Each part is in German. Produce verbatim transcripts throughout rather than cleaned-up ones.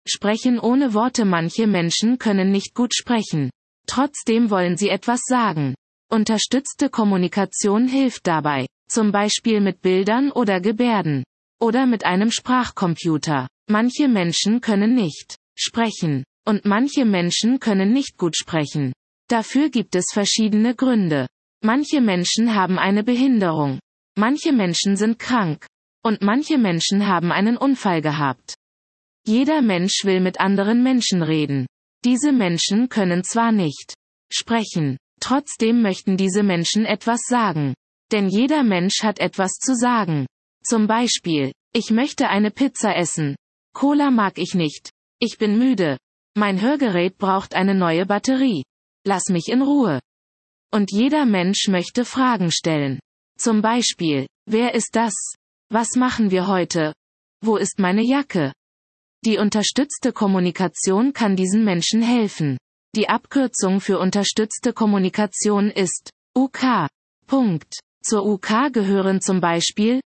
Sprechen ohne Worte. Manche Menschen können nicht gut sprechen. Trotzdem wollen sie etwas sagen. Unterstützte Kommunikation hilft dabei, zum Beispiel mit Bildern oder Gebärden. Oder mit einem Sprachcomputer. Manche Menschen können nicht sprechen. Und manche Menschen können nicht gut sprechen. Dafür gibt es verschiedene Gründe. Manche Menschen haben eine Behinderung. Manche Menschen sind krank. Und manche Menschen haben einen Unfall gehabt. Jeder Mensch will mit anderen Menschen reden. Diese Menschen können zwar nicht sprechen, trotzdem möchten diese Menschen etwas sagen. Denn jeder Mensch hat etwas zu sagen. Zum Beispiel, ich möchte eine Pizza essen. Cola mag ich nicht. Ich bin müde. Mein Hörgerät braucht eine neue Batterie. Lass mich in Ruhe. Und jeder Mensch möchte Fragen stellen. Zum Beispiel, wer ist das? Was machen wir heute? Wo ist meine Jacke? Die unterstützte Kommunikation kann diesen Menschen helfen. Die Abkürzung für unterstützte Kommunikation ist U K. Punkt. Zur U K gehören zum Beispiel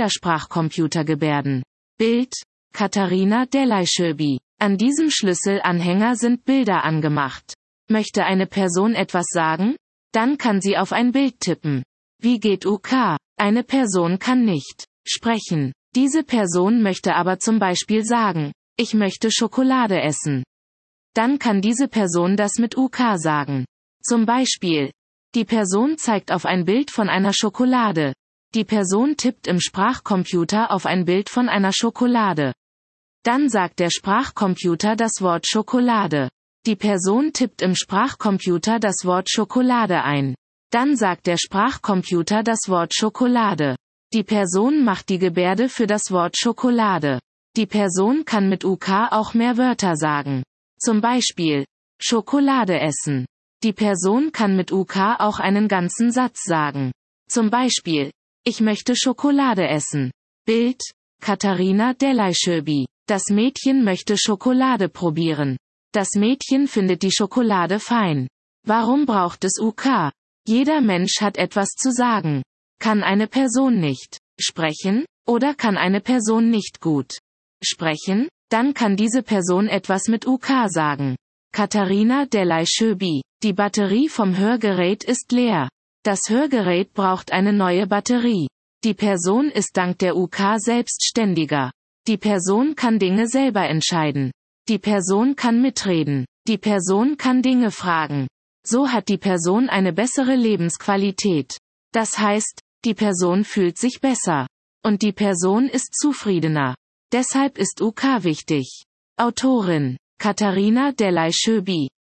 Bildersprachcomputergebärden. Bild, Katharina Delay-Schöbi. An diesem Schlüsselanhänger sind Bilder angemacht. Möchte eine Person etwas sagen? Dann kann sie auf ein Bild tippen. Wie geht U K? Eine Person kann nicht sprechen. Diese Person möchte aber zum Beispiel sagen, ich möchte Schokolade essen. Dann kann diese Person das mit U K sagen. Zum Beispiel, die Person zeigt auf ein Bild von einer Schokolade. Die Person tippt im Sprachcomputer auf ein Bild von einer Schokolade. Dann sagt der Sprachcomputer das Wort Schokolade. Die Person tippt im Sprachcomputer das Wort Schokolade ein. Dann sagt der Sprachcomputer das Wort Schokolade. Die Person macht die Gebärde für das Wort Schokolade. Die Person kann mit U K auch mehr Wörter sagen. Zum Beispiel, Schokolade essen. Die Person kann mit U K auch einen ganzen Satz sagen. Zum Beispiel, ich möchte Schokolade essen. Bild, Katharina Delay-Schöbi. Das Mädchen möchte Schokolade probieren. Das Mädchen findet die Schokolade fein. Warum braucht es U K? Jeder Mensch hat etwas zu sagen. Kann eine Person nicht sprechen? Oder kann eine Person nicht gut sprechen? Dann kann diese Person etwas mit U K sagen. Katharina Delay-Schöbi. Die Batterie vom Hörgerät ist leer. Das Hörgerät braucht eine neue Batterie. Die Person ist dank der U K selbstständiger. Die Person kann Dinge selber entscheiden. Die Person kann mitreden. Die Person kann Dinge fragen. So hat die Person eine bessere Lebensqualität. Das heißt, die Person fühlt sich besser. Und die Person ist zufriedener. Deshalb ist U K wichtig. Autorin: Katharina Delay-Schöbi.